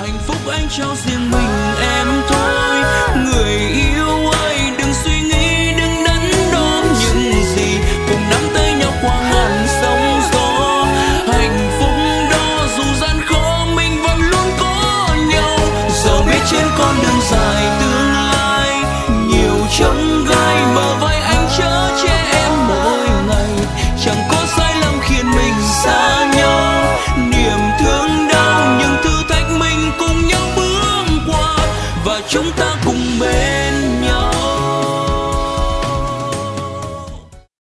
hạnh phúc anh cho riêng mình em thôi. Người